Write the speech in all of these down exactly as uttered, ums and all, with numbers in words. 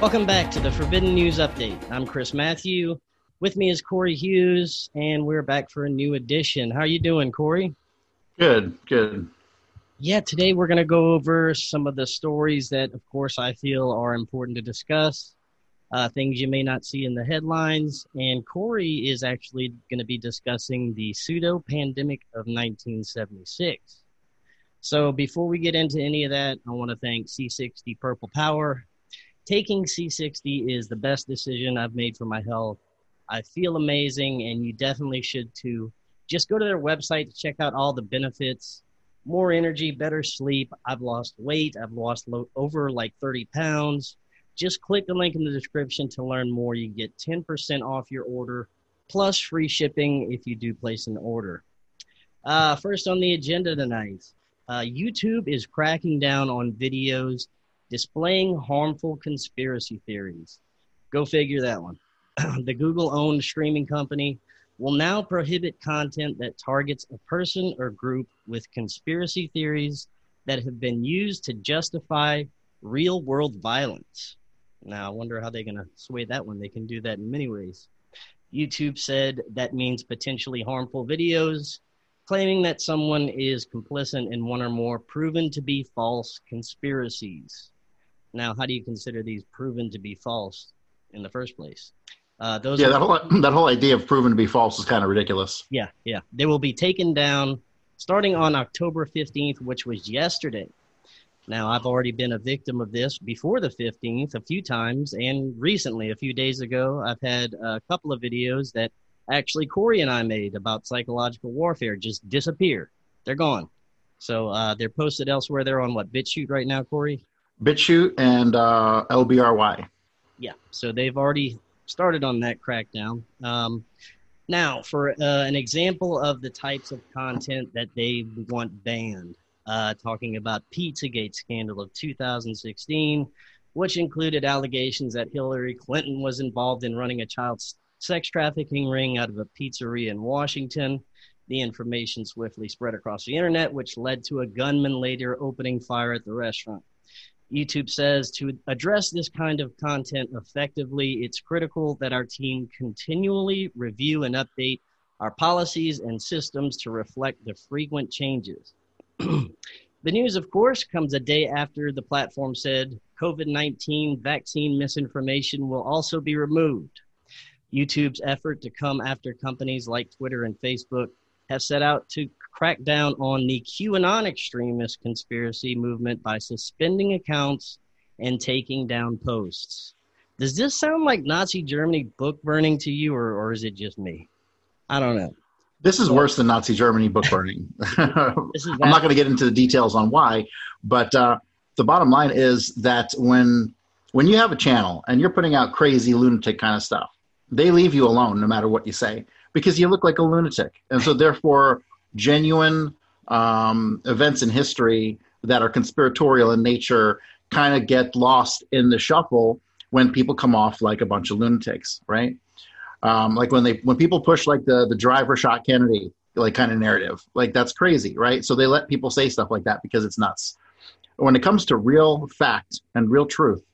Welcome back to the Forbidden News Update. I'm Chris Matthew. With me is Corey Hughes, and we're back for a new edition. How are you doing, Corey? Good, good. Yeah, today we're going to go over some of the stories that, of course, I feel are important to discuss, uh, things you may not see in the headlines. And Corey is actually going to be discussing the pseudo-pandemic of nineteen seventy-six. So before we get into any of that, I want to thank C sixty Purple Power. Taking C sixty is the best decision I've made for my health. I feel amazing, and you definitely should too. Just go to their website to check out all the benefits. More energy, better sleep. I've lost weight. I've lost lo- over like thirty pounds. Just click the link in the description to learn more. You get ten percent off your order, plus free shipping if you do place an order. Uh, first on the agenda tonight, uh, YouTube is cracking down on videos displaying harmful conspiracy theories. Go figure that one. The Google-owned streaming company will now prohibit content that targets a person or group with conspiracy theories that have been used to justify real-world violence. Now, I wonder how they're going to sway that one. They can do that in many ways. YouTube said that means potentially harmful videos, claiming that someone is complicit in one or more proven to be false conspiracies. Now, how do you consider these proven to be false in the first place? Uh, those yeah, are, that whole that whole idea of proven to be false is kind of ridiculous. Yeah, yeah. They will be taken down starting on October fifteenth, which was yesterday. Now, I've already been a victim of this before the fifteenth a few times, and recently, a few days ago, I've had a couple of videos that actually Corey and I made about psychological warfare just disappear. They're gone. So uh, they're posted elsewhere. They're on what, BitChute right now, Corey? BitChute and uh, L B R Y. Yeah, so they've already started on that crackdown. Um, now, for uh, an example of the types of content that they want banned, uh, talking about Pizzagate scandal of two thousand sixteen, which included allegations that Hillary Clinton was involved in running a child sex trafficking ring out of a pizzeria in Washington. The information swiftly spread across the internet, which led to a gunman later opening fire at the restaurant. YouTube says to address this kind of content effectively, it's critical that our team continually review and update our policies and systems to reflect the frequent changes. The news, of course, comes a day after the platform said COVID nineteen vaccine misinformation will also be removed. YouTube's effort to come after companies like Twitter and Facebook have set out to crack down on the QAnon extremist conspiracy movement by suspending accounts and taking down posts. Does this sound like Nazi Germany book burning to you, or, or is it just me? I don't know. This is worse than Nazi Germany book burning. This is I'm not going to get into the details on why, but uh, the bottom line is that when when you have a channel and you're putting out crazy lunatic kind of stuff, they leave you alone no matter what you say because you look like a lunatic. And so therefore, genuine um, events in history that are conspiratorial in nature kind of get lost in the shuffle when people come off like a bunch of lunatics, right? Um, like when they when people push like the the driver shot Kennedy like kind of narrative, like that's crazy, right? So they let people say stuff like that because it's nuts. When it comes to real fact and real truth,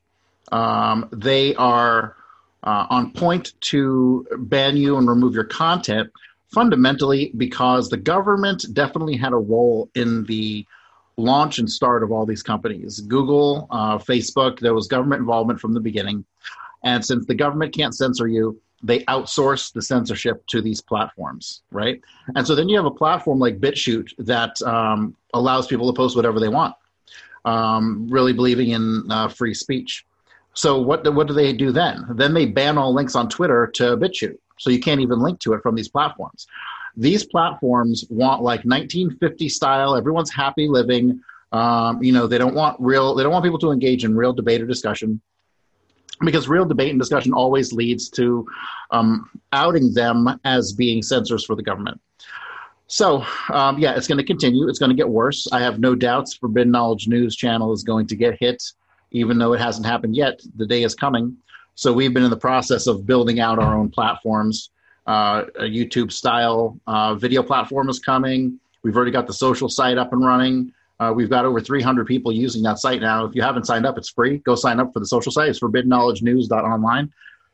um, they are uh, on point to ban you and remove your content. Fundamentally, because the government definitely had a role in the launch and start of all these companies. Google, uh, Facebook, there was government involvement from the beginning. And since the government can't censor you, they outsource the censorship to these platforms, right? And so then you have a platform like BitChute that um, allows people to post whatever they want, um, really believing in uh, free speech. So what do, what do they do then? Then they ban all links on Twitter to BitChute. So you can't even link to it from these platforms. These platforms want like nineteen fifty style, everyone's happy living. Um, you know, they don't want real, they don't want people to engage in real debate or discussion because real debate and discussion always leads to um, outing them as being censors for the government. So um, yeah, it's going to continue. It's going to get worse. I have no doubts Forbidden Knowledge News channel is going to get hit, even though it hasn't happened yet. The day is coming. So we've been in the process of building out our own platforms. Uh, a YouTube-style uh, video platform is coming. We've already got the social site up and running. Uh, we've got over three hundred people using that site now. If you haven't signed up, it's free. Go sign up for the social site. It's forbidden knowledge news dot online.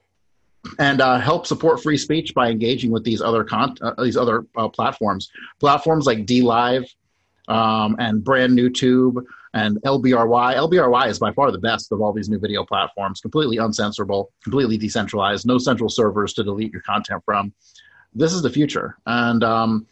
And uh, help support free speech by engaging with these other con- uh, these other uh, platforms. Platforms like DLive um, and Brand New Tube and L B R Y. L B R Y is by far the best of all these new video platforms. Completely uncensorable, completely decentralized, no central servers to delete your content from. This is the future. And um,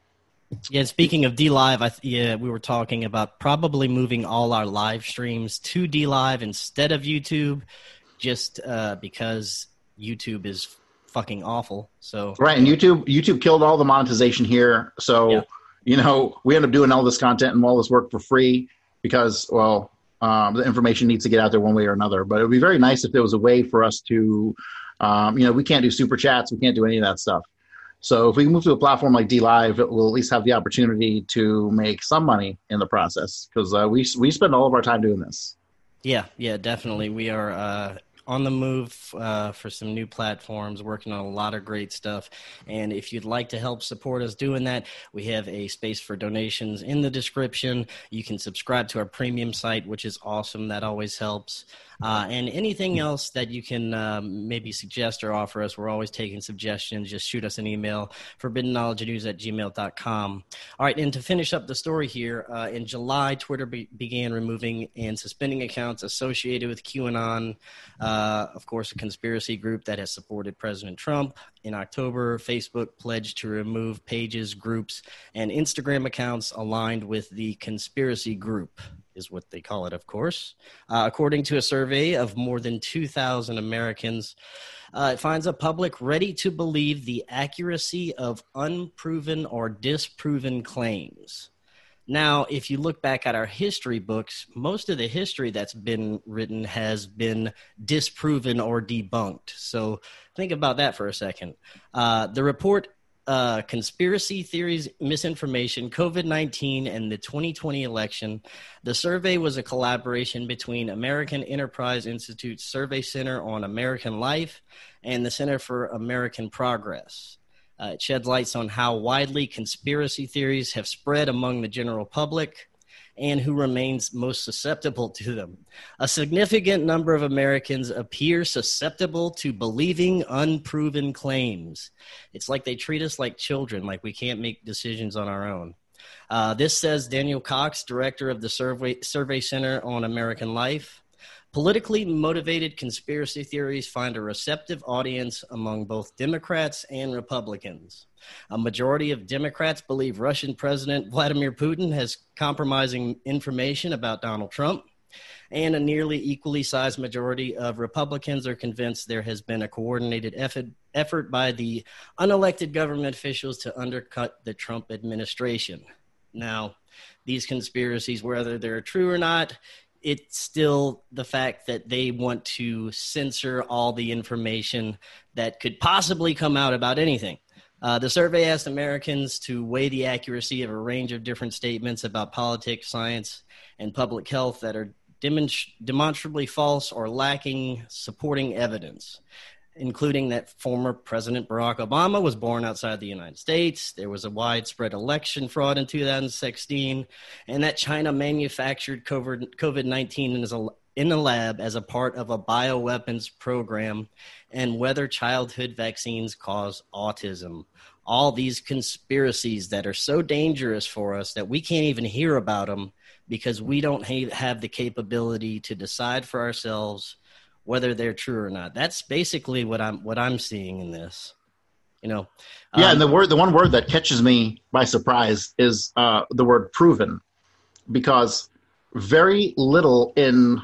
yeah, speaking of DLive, I th- yeah, we were talking about probably moving all our live streams to DLive instead of YouTube, just uh, because YouTube is fucking awful. So right, and YouTube YouTube killed all the monetization here. So yeah. you know, we end up doing all this content and all this work for free because, well, um, the information needs to get out there one way or another. But it would be very nice if there was a way for us to, um, you know, we can't do super chats, we can't do any of that stuff. So if we move to a platform like DLive, it will at least have the opportunity to make some money in the process because uh, we we spend all of our time doing this. Yeah, yeah, definitely. We are uh, on the move uh, for some new platforms, working on a lot of great stuff. And if you'd like to help support us doing that, we have a space for donations in the description. You can subscribe to our premium site, which is awesome. That always helps. Uh, and anything else that you can um, maybe suggest or offer us, we're always taking suggestions. Just shoot us an email, forbidden knowledge news at gmail dot com. All right, and to finish up the story here, uh, in July, Twitter be- began removing and suspending accounts associated with QAnon, uh, of course, a conspiracy group that has supported President Trump. In October, Facebook pledged to remove pages, groups, and Instagram accounts aligned with the conspiracy group, is what they call it, of course. Uh, according to a survey of more than two thousand Americans, uh, it finds a public ready to believe the accuracy of unproven or disproven claims. Now, if you look back at our history books, most of the history that's been written has been disproven or debunked. So think about that for a second. Uh, the report Uh, conspiracy theories, misinformation, COVID nineteen, and the twenty twenty election. The survey was a collaboration between American Enterprise Institute's Survey Center on American Life and the Center for American Progress. Uh, it sheds lights on how widely conspiracy theories have spread among the general public and who remains most susceptible to them. A significant number of Americans appear susceptible to believing unproven claims. It's like they treat us like children, like we can't make decisions on our own. Uh, this says Daniel Cox, director of the Survey, Survey Center on American Life. Politically motivated conspiracy theories find a receptive audience among both Democrats and Republicans. A majority of Democrats believe Russian President Vladimir Putin has compromising information about Donald Trump, and a nearly equally sized majority of Republicans are convinced there has been a coordinated effort, effort by the unelected government officials to undercut the Trump administration. Now, these conspiracies, whether they're true or not, it's still the fact that they want to censor all the information that could possibly come out about anything. Uh, the survey asked Americans to weigh the accuracy of a range of different statements about politics, science, and public health that are demonst- demonstrably false or lacking supporting evidence, including that former President Barack Obama was born outside the United States, there was a widespread election fraud in two thousand sixteen, and that China manufactured COVID nineteen in a, in a lab as a part of a bioweapons program, and whether childhood vaccines cause autism. All these conspiracies that are so dangerous for us that we can't even hear about them because we don't ha- have the capability to decide for ourselves whether they're true or not. That's basically what I'm what I'm seeing in this. You know. Um, yeah, and the word, the one word that catches me by surprise is uh, the word proven, because very little in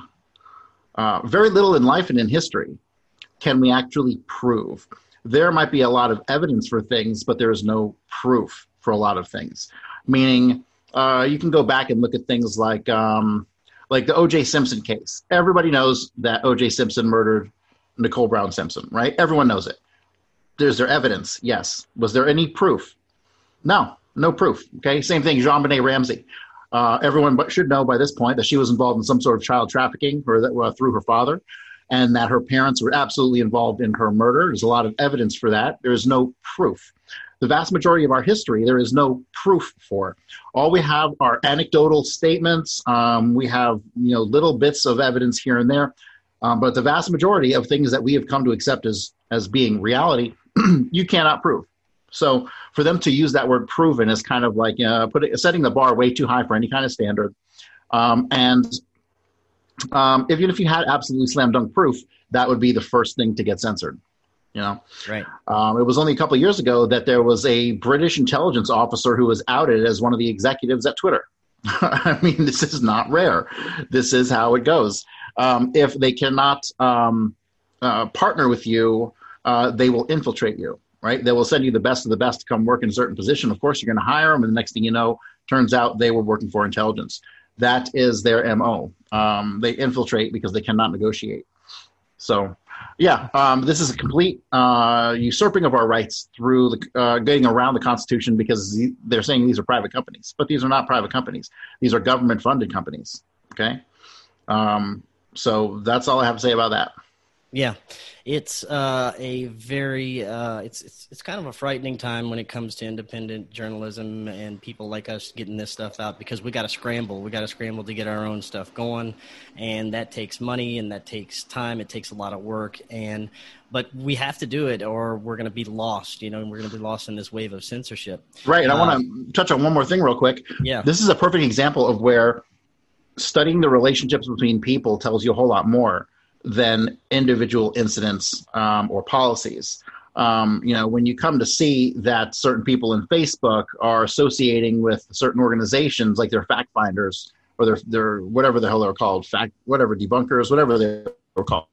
uh, very little in life and in history can we actually prove. There might be a lot of evidence for things, but there is no proof for a lot of things. Meaning, uh, you can go back and look at things like. Um, Like the O J Simpson case. Everybody knows that O J Simpson murdered Nicole Brown Simpson, right? Everyone knows it. Is there evidence? Yes. Was there any proof? No, no proof. Okay, same thing, JonBenet Ramsey. Uh, everyone should know by this point that she was involved in some sort of child trafficking or that, uh, through her father, and that her parents were absolutely involved in her murder. There's a lot of evidence for that. There is no proof. the vast majority of our history, there is no proof for. All we have are anecdotal statements. Um, we have, you know, little bits of evidence here and there. Um, but the vast majority of things that we have come to accept as, as being reality, you cannot prove. So for them to use that word proven is kind of like uh, put it, setting the bar way too high for any kind of standard. Um, and um, even if you had absolutely slam dunk proof, that would be the first thing to get censored. You know, right. Um, it was only a couple of years ago that there was a British intelligence officer who was outed as one of the executives at Twitter. I mean, this is not rare. This is how it goes. Um, if they cannot um, uh, partner with you, uh, they will infiltrate you, right? They will send you the best of the best to come work in a certain position. Of course, you're going to hire them, and the next thing you know, turns out they were working for intelligence. That is their M O. Um, they infiltrate because they cannot negotiate. So, yeah, um, this is a complete uh, usurping of our rights through the, uh, getting around the Constitution, because they're saying these are private companies. But these are not private companies. These are government-funded companies, okay? Um, so that's all I have to say about that. Yeah, it's uh, a very uh, it's, it's it's kind of a frightening time when it comes to independent journalism and people like us getting this stuff out, because we got to scramble. We got to scramble to get our own stuff going, and that takes money and that takes time. It takes a lot of work, and but we have to do it, or we're going to be lost. You know, and we're going to be lost in this wave of censorship. Right, and uh, I want to touch on one more thing real quick. Yeah, this is a perfect example of where studying the relationships between people tells you a whole lot more than individual incidents um, or policies. Um, you know, when you come to see that certain people in Facebook are associating with certain organizations, like they're fact finders, or they're, they're whatever the hell they're called, fact, whatever, debunkers, whatever they're called.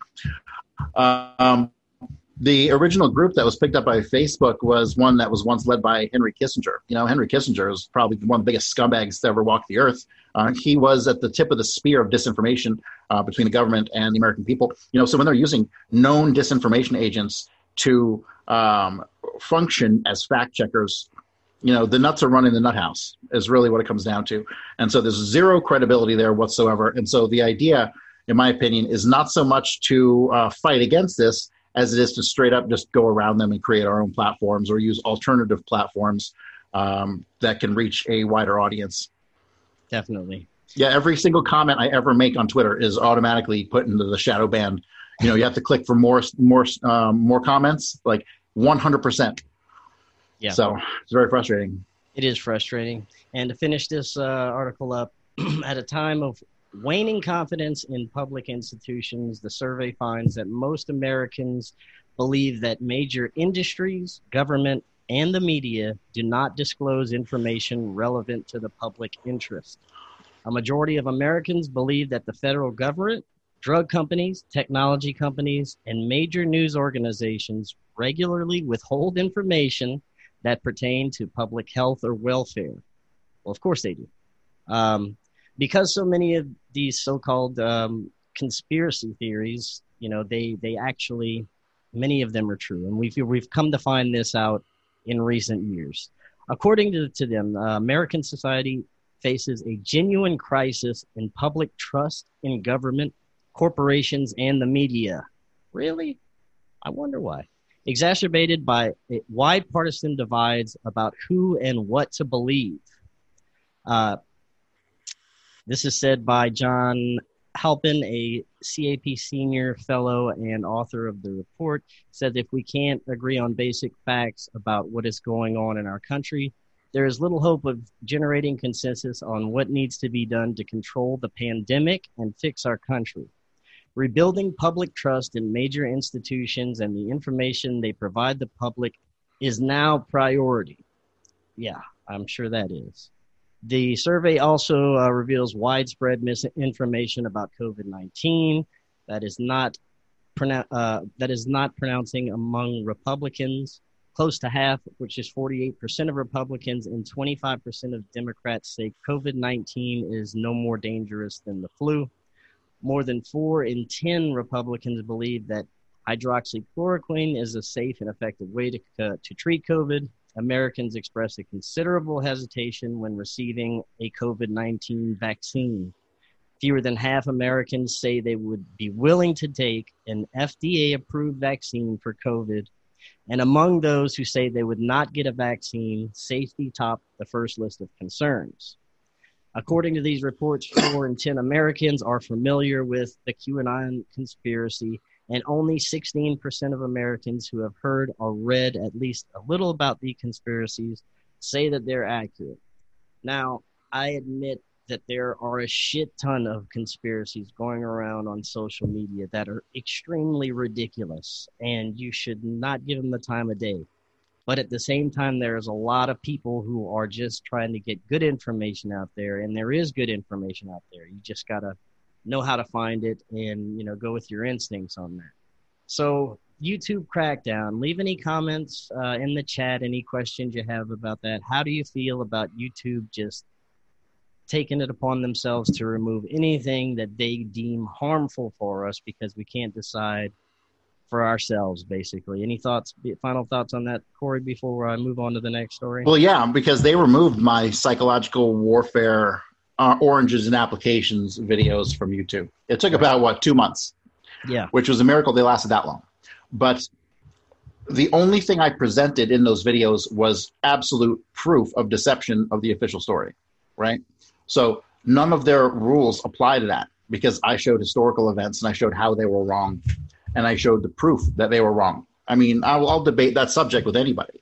Um, the original group that was picked up by Facebook was one that was once led by Henry Kissinger. You know, Henry Kissinger is probably one of the biggest scumbags to ever walk the earth. Uh, he was at the tip of the spear of disinformation uh, between the government and the American people. You know, so when they're using known disinformation agents to um, function as fact checkers, you know, the nuts are running the nut house is really what it comes down to. And so there's zero credibility there whatsoever. And so the idea, in my opinion, is not so much to uh, fight against this as it is to straight up just go around them and create our own platforms or use alternative platforms um, that can reach a wider audience. Definitely. Yeah, every single comment I ever make on Twitter is automatically put into the shadow ban. You know, you have to click for more, more, um, more comments, like one hundred percent. Yeah. So it's very frustrating. It is frustrating. And to finish this uh, article up, at a time of waning confidence in public institutions, the survey finds that most Americans believe that major industries, government, and the media do not disclose information relevant to the public interest. A majority of Americans believe that the federal government, drug companies, technology companies, and major news organizations regularly withhold information that pertain to public health or welfare. Well, of course they do. Um, because so many of these so-called um, conspiracy theories, you know, they they actually, many of them are true. And we've, we've come to find this out in recent years. According to, to them, uh, American society faces a genuine crisis in public trust in government, corporations, and the media. Really? I wonder why. Exacerbated by wide partisan divides about who and what to believe. Uh, this is said by John Halpin, a C A P senior fellow and author of the report, said if we can't agree on basic facts about what is going on in our country, there is little hope of generating consensus on what needs to be done to control the pandemic and fix our country. Rebuilding public trust in major institutions and the information they provide the public is now priority. Yeah, I'm sure that is. The survey also uh, reveals widespread misinformation about COVID nineteen that is not pronou- uh, that is not pronouncing among Republicans. Close to half, which is forty-eight percent of Republicans and twenty-five percent of Democrats, say COVID nineteen is no more dangerous than the flu. More than four in ten Republicans believe that hydroxychloroquine is a safe and effective way to, uh, to treat COVID. Americans express a considerable hesitation when receiving a COVID nineteen vaccine. Fewer than half Americans say they would be willing to take an F D A-approved vaccine for COVID. And among those who say they would not get a vaccine, safety topped the first list of concerns. According to these reports, four in ten Americans are familiar with the QAnon conspiracy, and only sixteen percent of Americans who have heard or read at least a little about the conspiracies say that they're accurate. Now, I admit that there are a shit ton of conspiracies going around on social media that are extremely ridiculous, and you should not give them the time of day. But at the same time, there's a lot of people who are just trying to get good information out there, and there is good information out there. You just got to know how to find it and, you know, go with your instincts on that. So YouTube crackdown, leave any comments uh, in the chat, any questions you have about that. How do you feel about YouTube just taking it upon themselves to remove anything that they deem harmful for us because we can't decide for ourselves, basically? Any thoughts, final thoughts on that, Corey, before I move on to the next story? Well, yeah, because they removed my psychological warfare uh, oranges and applications videos from YouTube. It took about, what, two months? Yeah. Which was a miracle they lasted that long. But the only thing I presented in those videos was absolute proof of deception of the official story, right? So none of their rules apply to that because I showed historical events and I showed how they were wrong. And I showed the proof that they were wrong. I mean, I'll, I'll debate that subject with anybody.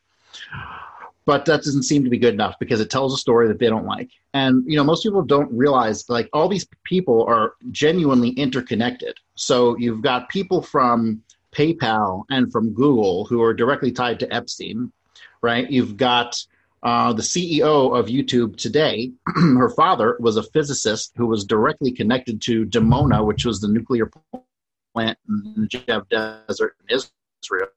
But that doesn't seem to be good enough because it tells a story that they don't like. And, you know, most people don't realize, like, all these people are genuinely interconnected. So you've got people from PayPal and from Google who are directly tied to Epstein, right? You've got uh, the C E O of YouTube today. Her father was a physicist who was directly connected to Dimona, which was the nuclear plant in the Negev Desert in Israel,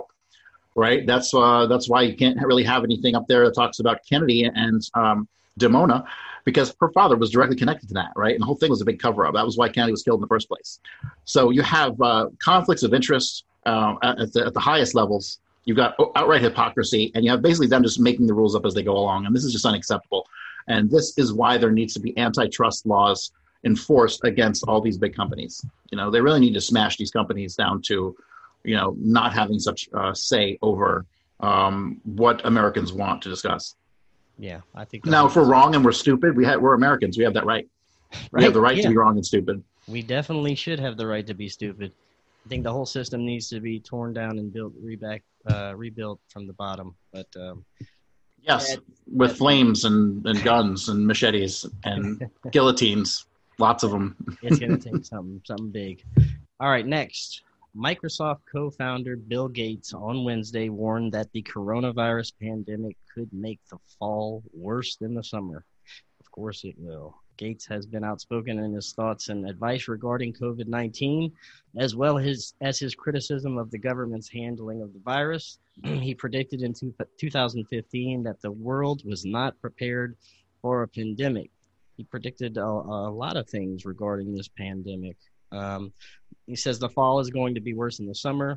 right? That's uh, that's why you can't really have anything up there that talks about Kennedy and um, Dimona, because her father was directly connected to that, right? And the whole thing was a big cover-up. That was why Kennedy was killed in the first place. So you have uh, conflicts of interest uh, at, the, at the highest levels. You've got outright hypocrisy, and you have basically them just making the rules up as they go along, and this is just unacceptable. And this is why there needs to be antitrust laws enforced against all these big companies. You know, they really need to smash these companies down to, you know, not having such uh, say over um, what Americans want to discuss. Yeah, I think. Now, if we're wrong and we're stupid, we have, we're Americans. We have that right. right? We have the right yeah. to be wrong and stupid. We definitely should have the right to be stupid. I think the whole system needs to be torn down and built, reback, uh, rebuilt from the bottom. But um, yes, that, with that, flames and, and guns and machetes and guillotines. Lots of them. It's going to take something, something big. All right, next. Microsoft co-founder Bill Gates on Wednesday warned that the coronavirus pandemic could make the fall worse than the summer. Of course it will. Gates has been outspoken in his thoughts and advice regarding COVID nineteen, as well as, as his criticism of the government's handling of the virus. He predicted in two, two thousand fifteen that the world was not prepared for a pandemic. He predicted a, a lot of things regarding this pandemic. Um, he says the fall is going to be worse than the summer.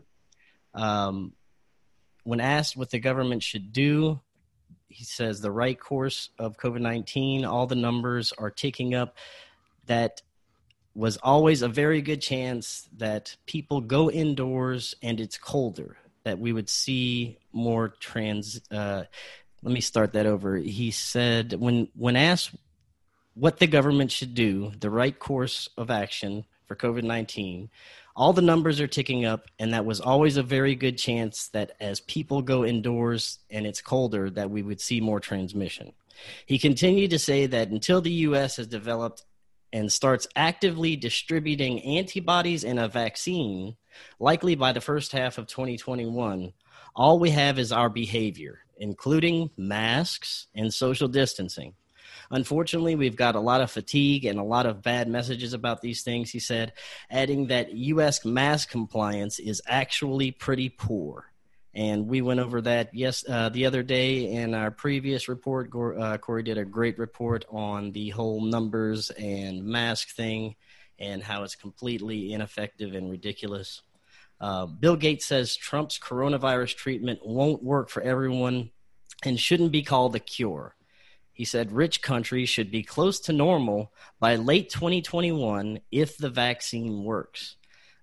Um, when asked what the government should do, he says the right course of COVID nineteen, all the numbers are ticking up. That was always a very good chance that people go indoors and it's colder, that we would see more trans. Uh, let me start that over. He said when when asked what the government should do, the right course of action for COVID nineteen, all the numbers are ticking up, and that was always a very good chance that as people go indoors and it's colder, that we would see more transmission. He continued to say that until the U S has developed and starts actively distributing antibodies and a vaccine, likely by the first half of twenty twenty-one, all we have is our behavior, including masks and social distancing. Unfortunately, we've got a lot of fatigue and a lot of bad messages about these things, he said, adding that U S mask compliance is actually pretty poor. And we went over that yes uh, the other day in our previous report. Uh, Corey did a great report on the whole numbers and mask thing and how it's completely ineffective and ridiculous. Uh, Bill Gates says Trump's coronavirus treatment won't work for everyone and shouldn't be called a cure. He said rich countries should be close to normal by late twenty twenty-one if the vaccine works.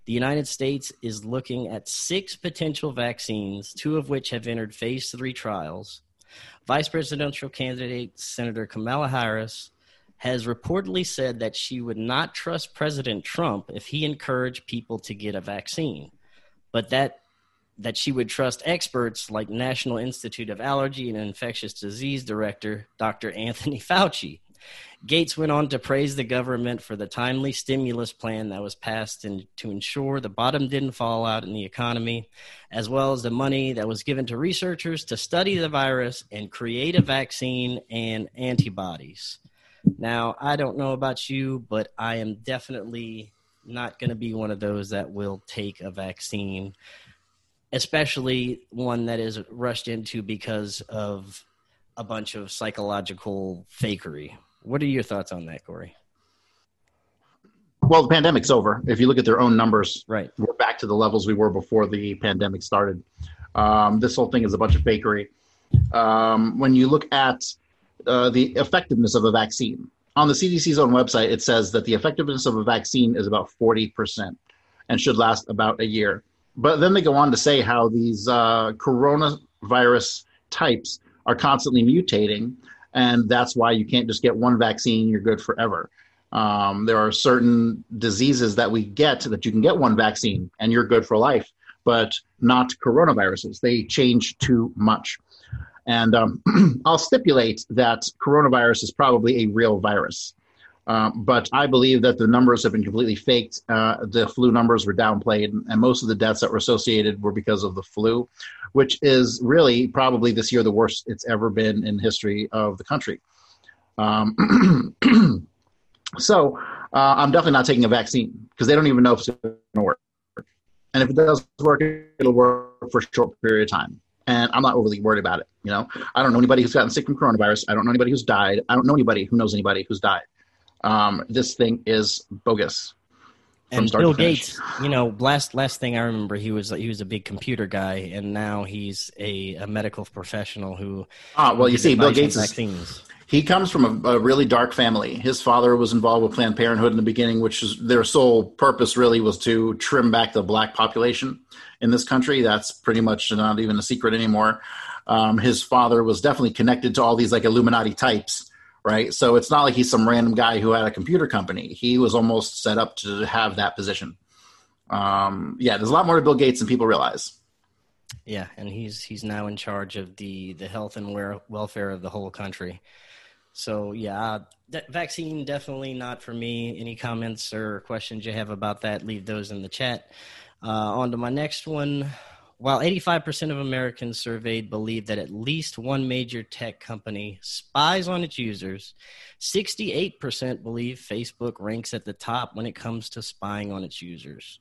The United States is looking at six potential vaccines, two of which have entered phase three trials. Vice presidential candidate Senator Kamala Harris has reportedly said that she would not trust President Trump if he encouraged people to get a vaccine, but that that she would trust experts like National Institute of Allergy and Infectious Disease Director Doctor Anthony Fauci. Gates went on to praise the government for the timely stimulus plan that was passed and to ensure the bottom didn't fall out in the economy, as well as the money that was given to researchers to study the virus and create a vaccine and antibodies. Now, I don't know about you, but I am definitely not going to be one of those that will take a vaccine, especially one that is rushed into because of a bunch of psychological fakery. What are your thoughts on that, Corey? Well, the pandemic's over. If you look at their own numbers, right, we're back to the levels we were before the pandemic started. Um, this whole thing is a bunch of fakery. Um, when you look at uh, the effectiveness of a vaccine, on the C D C's own website, it says that the effectiveness of a vaccine is about forty percent and should last about a year. But then they go on to say how these uh, coronavirus types are constantly mutating, and that's why you can't just get one vaccine, you're good forever. Um, there are certain diseases that we get that you can get one vaccine and you're good for life, but not coronaviruses. They change too much. And um, I'll stipulate that coronavirus is probably a real virus. Um, but I believe that the numbers have been completely faked. Uh, the flu numbers were downplayed, and most of the deaths that were associated were because of the flu, which is really probably this year the worst it's ever been in history of the country. Um, so uh, I'm definitely not taking a vaccine because they don't even know if it's going to work. And if it does work, it'll work for a short period of time. And I'm not overly worried about it. You know, I don't know anybody who's gotten sick from coronavirus. I don't know anybody who's died. I don't know anybody who knows anybody who's died. Um, this thing is bogus. And Bill Gates, you know, last last thing I remember, he was he was a big computer guy, and now he's a, a medical professional who. Ah, well, you see, Bill Gates is, he comes from a, a really dark family. His father was involved with Planned Parenthood in the beginning, which is their sole purpose really was to trim back the black population in this country. That's pretty much not even a secret anymore. Um, his father was definitely connected to all these like Illuminati types. Right. So it's not like he's some random guy who had a computer company. He was almost set up to have that position. Um, yeah, there's a lot more to Bill Gates than people realize. Yeah, and he's he's now in charge of the, the health and welfare of the whole country. So, yeah, de- vaccine definitely not for me. Any comments or questions you have about that, leave those in the chat. Uh, on to my next one. While eighty-five percent of Americans surveyed believe that at least one major tech company spies on its users, sixty-eight percent believe Facebook ranks at the top when it comes to spying on its users.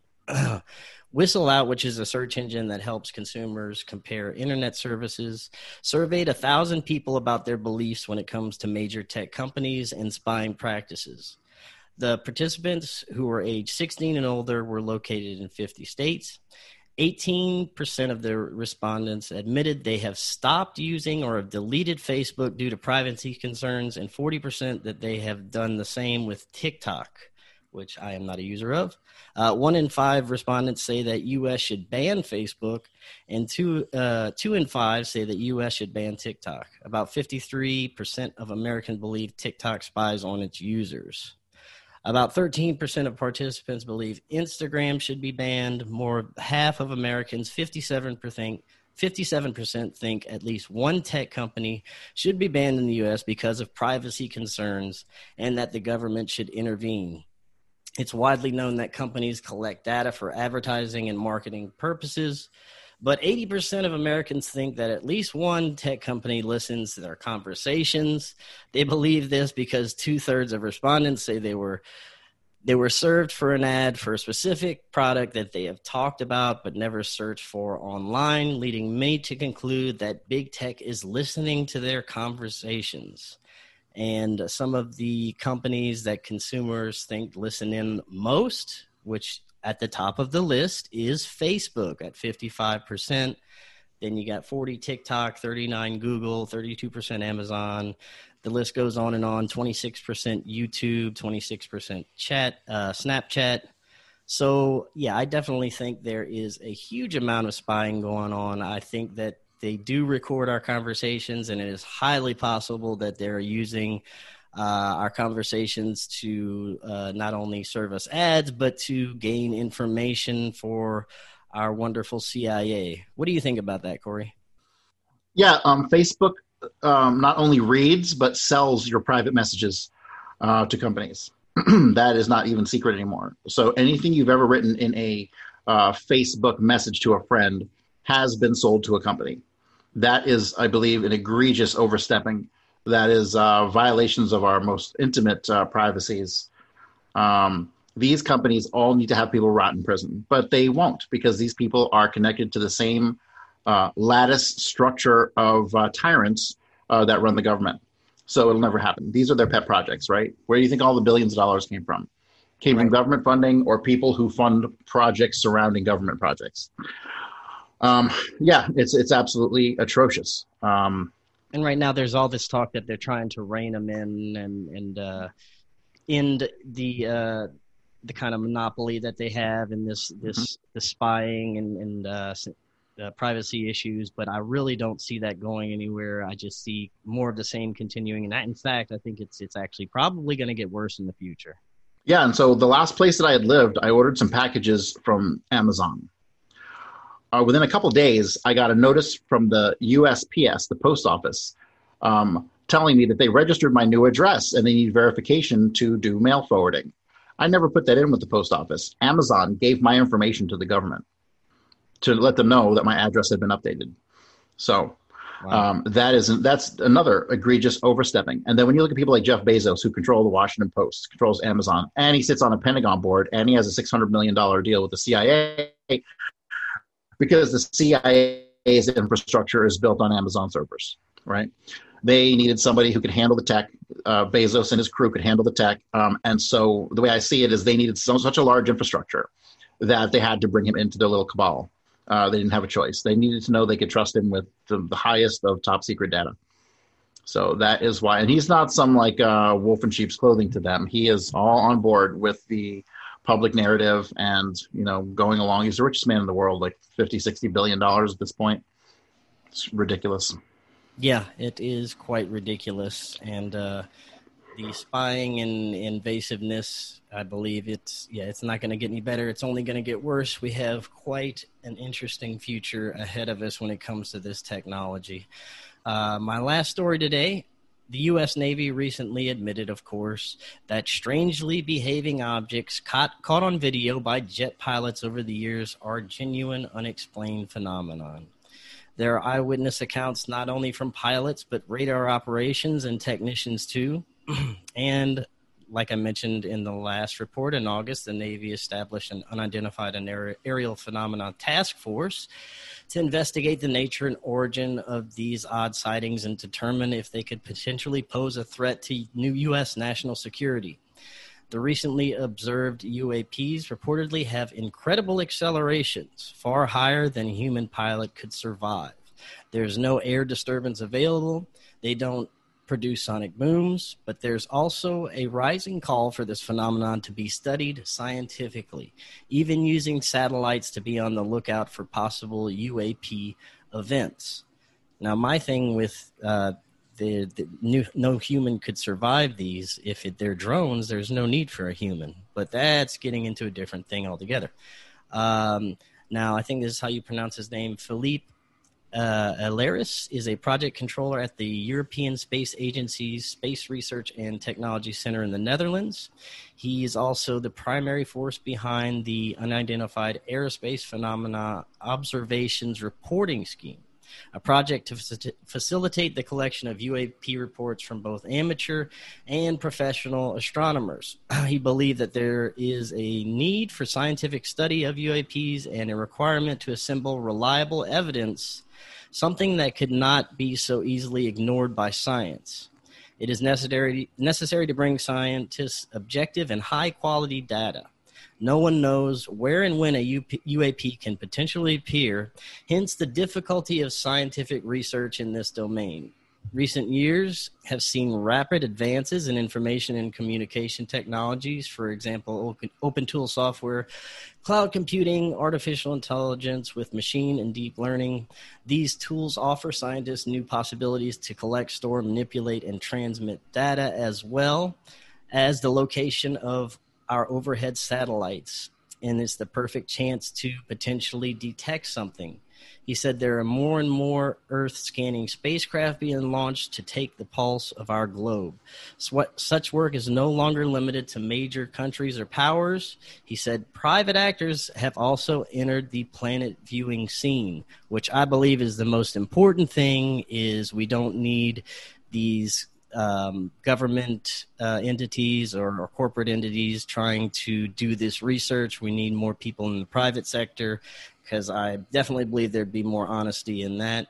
Whistleout, which is a search engine that helps consumers compare internet services, surveyed one thousand people about their beliefs when it comes to major tech companies and spying practices. The participants, who were age sixteen and older, were located in fifty states. eighteen percent of the respondents admitted they have stopped using or have deleted Facebook due to privacy concerns, and forty percent that they have done the same with TikTok, which I am not a user of. Uh, one in five respondents say that U S should ban Facebook, and two, uh, two in five say that U S should ban TikTok. About fifty-three percent of Americans believe TikTok spies on its users. About thirteen percent of participants believe Instagram should be banned. More half of Americans, fifty-seven percent, fifty-seven percent think at least one tech company should be banned in the U S because of privacy concerns and that the government should intervene. It's widely known that companies collect data for advertising and marketing purposes, but eighty percent of Americans think that at least one tech company listens to their conversations. They believe this because two-thirds of respondents say they were they were served for an ad for a specific product that they have talked about but never searched for online, leading many to conclude that big tech is listening to their conversations. And some of the companies that consumers think listen in most, which at the top of the list is Facebook at fifty-five percent. Then you got forty TikTok, thirty-nine Google, thirty-two percent Amazon. The list goes on and on. twenty-six percent YouTube, twenty-six percent chat, uh, Snapchat, So, yeah, I definitely think there is a huge amount of spying going on. I think that they do record our conversations, and it is highly possible that they're using uh, our conversations to uh, not only serve us ads, but to gain information for our wonderful C I A. What do you think about that, Corey? Yeah, um, Facebook um, not only reads, but sells your private messages uh, to companies. That is not even secret anymore. So anything you've ever written in a uh, Facebook message to a friend has been sold to a company. That is, I believe, an egregious overstepping. That is uh, violations of our most intimate uh, privacies. Um, these companies all need to have people rot in prison, but they won't, because these people are connected to the same uh, lattice structure of uh, tyrants uh, that run the government. So it'll never happen. These are their pet projects, right? Where do you think all the billions of dollars came from? Came from government funding or people who fund projects surrounding government projects. Um, yeah, it's it's absolutely atrocious. Um, and right now there's all this talk that they're trying to rein them in and, and uh, end the uh, the kind of monopoly that they have in this, this mm-hmm. the spying and, and uh, Uh, privacy issues, but I really don't see that going anywhere. I just see more of the same continuing, and that, in fact, I think it's it's actually probably going to get worse in the future. Yeah, and so the last place that I had lived, I ordered some packages from Amazon. Uh, within a couple of days, I got a notice from the U S P S, the post office, um, telling me that they registered my new address and they need verification to do mail forwarding. I never put that in with the post office. Amazon gave my information to the government to let them know that my address had been updated. So wow. um, that is that's another egregious overstepping. And then when you look at people like Jeff Bezos, who control the Washington Post, controls Amazon, and he sits on a Pentagon board, and he has a six hundred million dollars deal with the C I A, because the C I A's infrastructure is built on Amazon servers, right? They needed somebody who could handle the tech. Uh, Bezos and his crew could handle the tech. Um, and so the way I see it is they needed so, such a large infrastructure that they had to bring him into their little cabal. Uh, they didn't have a choice. They needed to know they could trust him with the, the highest of top secret data. So that is why. And he's not some like uh, wolf in sheep's clothing to them. He is all on board with the public narrative and, you know, going along. He's the richest man in the world, like fifty, sixty billion dollars at this point. It's ridiculous. Yeah, it is quite ridiculous. And uh, the spying and invasiveness, I believe it's, yeah, it's not going to get any better. It's only going to get worse. We have quite an interesting future ahead of us when it comes to this technology. Uh, my last story today, the U S Navy recently admitted, of course, that strangely behaving objects caught, caught on video by jet pilots over the years are genuine, unexplained phenomenon. There are eyewitness accounts not only from pilots, but radar operations and technicians too. And like I mentioned in the last report in August, the Navy established an unidentified and aerial phenomena task force to investigate the nature and origin of these odd sightings and determine if they could potentially pose a threat to new U S national security. The recently observed U A Ps reportedly have incredible accelerations, far higher than a human pilot could survive. There's no air disturbance available. They don't produce sonic booms, but there's also a rising call for this phenomenon to be studied scientifically, even using satellites to be on the lookout for possible U A P events. Now, my thing with uh, the, the new, no human could survive these. If it, they're drones, there's no need for a human, but that's getting into a different thing altogether. Um, now, I think this is how you pronounce his name, Philippe Uh, Alaris is a project controller at the European Space Agency's Space Research and Technology Center in the Netherlands. He is also the primary force behind the Unidentified Aerospace Phenomena Observations Reporting Scheme, a project to faci- facilitate the collection of U A P reports from both amateur and professional astronomers. He believed that there is a need for scientific study of U A Ps and a requirement to assemble reliable evidence, something that could not be so easily ignored by science. It is necessary necessary to bring scientists objective and high-quality data. No one knows where and when a U A P can potentially appear, hence the difficulty of scientific research in this domain. Recent years have seen rapid advances in information and communication technologies. For example, open, open tool software, cloud computing, artificial intelligence with machine and deep learning. These tools offer scientists new possibilities to collect, store, manipulate, and transmit data, as well as the location of our overhead satellites. And it's the perfect chance to potentially detect something. He said there are more and more Earth-scanning spacecraft being launched to take the pulse of our globe. Such work is no longer limited to major countries or powers. He said private actors have also entered the planet viewing scene, which I believe is the most important thing. Is we don't need these um, government uh, entities or, or corporate entities trying to do this research. We need more people in the private sector, because I definitely believe there'd be more honesty in that.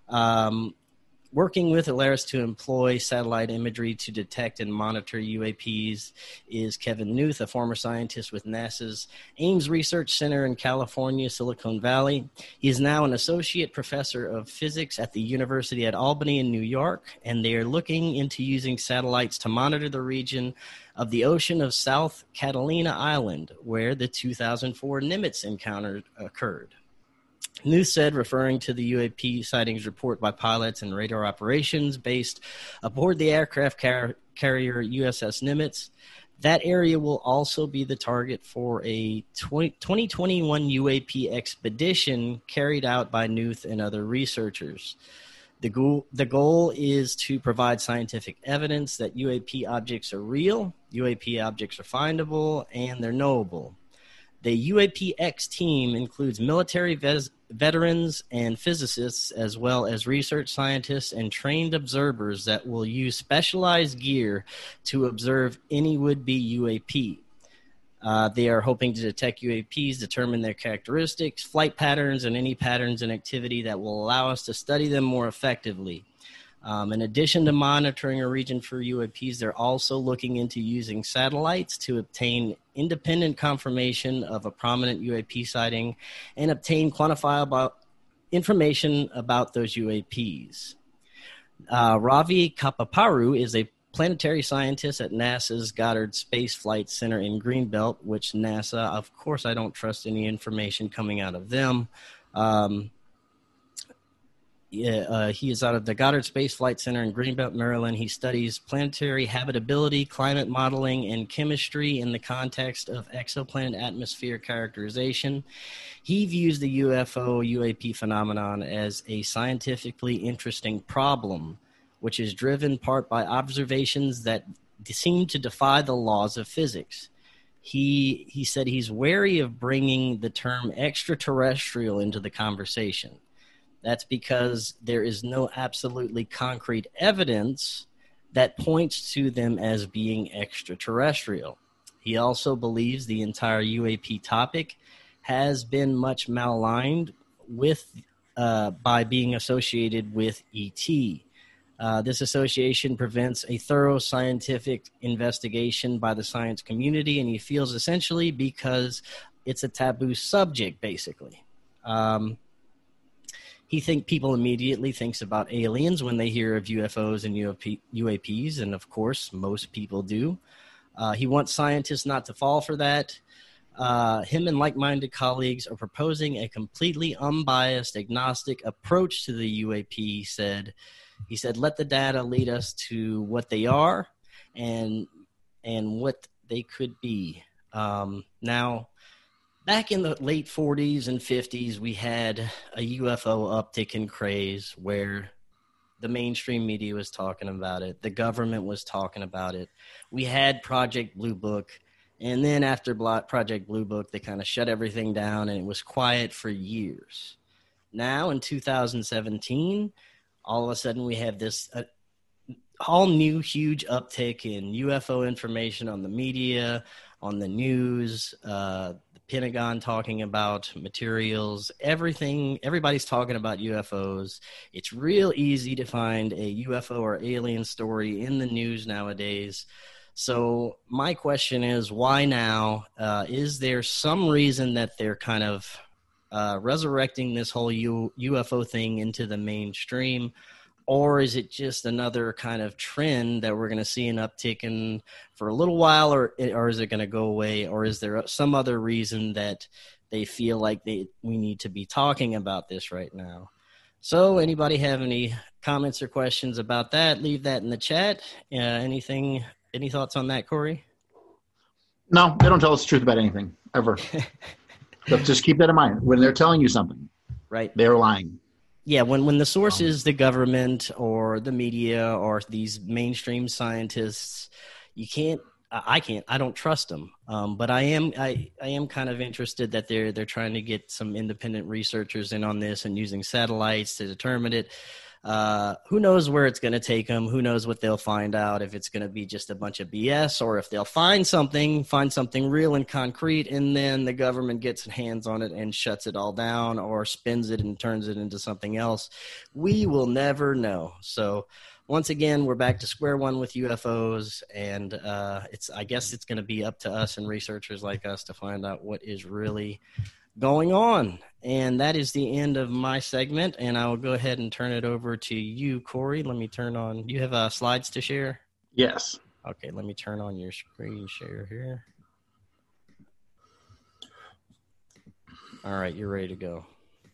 Um, working with Alaris to employ satellite imagery to detect and monitor U A Ps is Kevin Knuth, a former scientist with NASA's Ames Research Center in California, Silicon Valley. He is now an associate professor of physics at the University at Albany in New York, and they are looking into using satellites to monitor the region of the ocean of South Catalina Island, where the two thousand four Nimitz encounter occurred. Knuth said, referring to the U A P sightings report by pilots and radar operations based aboard the aircraft car- carrier U S S Nimitz, that area will also be the target for a twenty twenty-one U A P expedition carried out by Knuth and other researchers. The goal, the goal is to provide scientific evidence that U A P objects are real, U A P objects are findable, and they're knowable. The U A P X team includes military ves- veterans and physicists, as well as research scientists and trained observers that will use specialized gear to observe any would-be U A P. Uh, they are hoping to detect U A Ps, determine their characteristics, flight patterns, and any patterns in activity that will allow us to study them more effectively. Um, in addition to monitoring a region for U A Ps, they're also looking into using satellites to obtain independent confirmation of a prominent U A P sighting and obtain quantifiable information about those U A Ps. Uh, Ravi Kapaparu is a planetary scientist at NASA's Goddard Space Flight Center in Greenbelt, which NASA, of course, I don't trust any information coming out of them. Um, Yeah, uh, he is out of the Goddard Space Flight Center in Greenbelt, Maryland. He studies planetary habitability, climate modeling, and chemistry in the context of exoplanet atmosphere characterization. He views the U F O U A P phenomenon as a scientifically interesting problem, which is driven part by observations that seem to defy the laws of physics. He he said he's wary of bringing the term extraterrestrial into the conversation. That's because there is no absolutely concrete evidence that points to them as being extraterrestrial. He also believes the entire U A P topic has been much maligned with uh, by being associated with E T. Uh, this association prevents a thorough scientific investigation by the science community, and he feels essentially because it's a taboo subject, basically. Um, He think people immediately thinks about aliens when they hear of U F Os and U A Ps, and of course, most people do. Uh, he wants scientists not to fall for that. Uh, him and like-minded colleagues are proposing a completely unbiased, agnostic approach to the U A P, he said. He said, let the data lead us to what they are and, and what they could be. Um, now, back in the late forties and fifties, we had a U F O uptick in craze where the mainstream media was talking about it. The government was talking about it. We had Project Blue Book. And then after Project Blue Book, they kind of shut everything down, and it was quiet for years. Now in two thousand seventeen, all of a sudden we have this uh, all new huge uptick in U F O information on the media, on the news, uh, Pentagon talking about materials, everything, everybody's talking about U F Os. It's real easy to find a U F O or alien story in the news nowadays. So my question is, why now? Uh, is there some reason that they're kind of uh, resurrecting this whole U- UFO thing into the mainstream? or is it just another kind of trend that we're going to see an uptick in for a little while, or or is it going to go away, or is there some other reason that they feel like they we need to be talking about this right now? So anybody have any comments or questions about that? Leave that in the chat. Uh, anything, any thoughts on that, Corey? No, they don't tell us the truth about anything, ever. So just keep that in mind. When they're telling you something, right, they're lying. Yeah, when, when the source is the government or the media or these mainstream scientists, you can't, I can't, I don't trust them. Um, but I am, I, I am kind of interested that they're, they're trying to get some independent researchers in on this and using satellites to determine it. Uh, who knows where it's going to take them? Who knows what they'll find out, if it's going to be just a bunch of B S, or if they'll find something, find something real and concrete, and then the government gets hands on it and shuts it all down or spins it and turns it into something else. We will never know. So once again, we're back to square one with U F Os, and uh, it's I guess it's going to be up to us and researchers like us to find out what is really going on. And that is the end of my segment, and I will go ahead and turn it over to you, Corey. Let me turn on, you have uh, slides to share? Yes. Okay, let me turn on your screen share here. All right, you're ready to go.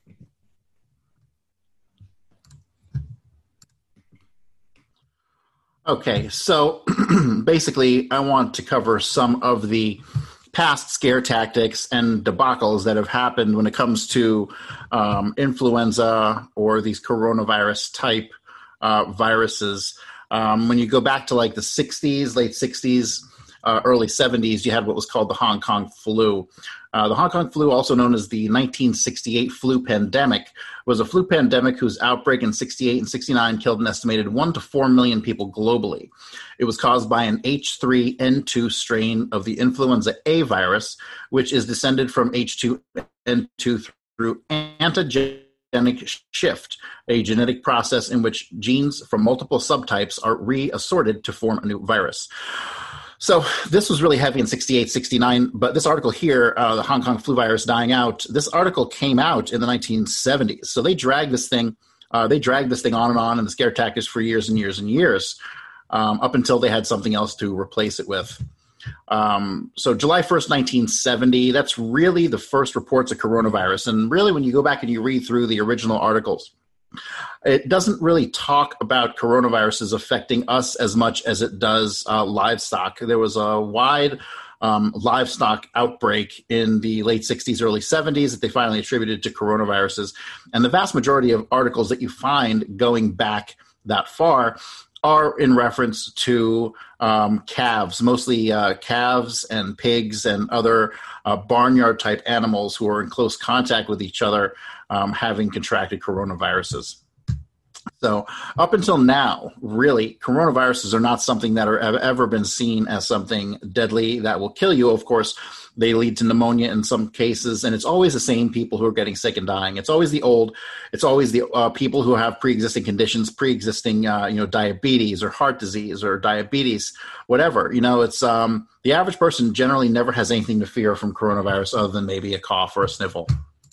Okay, so basically I want to cover some of the past scare tactics and debacles that have happened when it comes to um, influenza or these coronavirus type uh, viruses. Um, when you go back to like the sixties, late sixties, uh, early seventies, you had what was called the Hong Kong flu. Uh, the Hong Kong flu, also known as the nineteen sixty-eight flu pandemic, was a flu pandemic whose outbreak in sixty-eight and sixty-nine killed an estimated one to four million people globally. It was caused by an H three N two strain of the influenza A virus, which is descended from H two N two through antigenic shift, a genetic process in which genes from multiple subtypes are reassorted to form a new virus. So this was really heavy in sixty-eight, sixty-nine, but this article here, uh, the Hong Kong flu virus dying out, this article came out in the nineteen seventies. So they dragged this thing, uh, they dragged this thing on and on, and the scare tactics for years and years and years, um, up until they had something else to replace it with. Um, so July first, nineteen seventy, that's really the first reports of coronavirus. And really, when you go back and you read through the original articles, it doesn't really talk about coronaviruses affecting us as much as it does uh, livestock. There was a wide um, livestock outbreak in the late sixties, early seventies that they finally attributed to coronaviruses. And the vast majority of articles that you find going back that far are in reference to um, calves, mostly uh, calves and pigs and other uh, barnyard-type animals who are in close contact with each other, um, having contracted coronaviruses. So up until now, really, coronaviruses are not something that are have ever been seen as something deadly that will kill you. Of course, they lead to pneumonia in some cases, and it's always the same people who are getting sick and dying. It's always the old. It's always the uh, people who have pre-existing conditions, pre-existing, uh, you know, diabetes or heart disease or diabetes, whatever. You know, it's um, the average person generally never has anything to fear from coronavirus other than maybe a cough or a sniffle.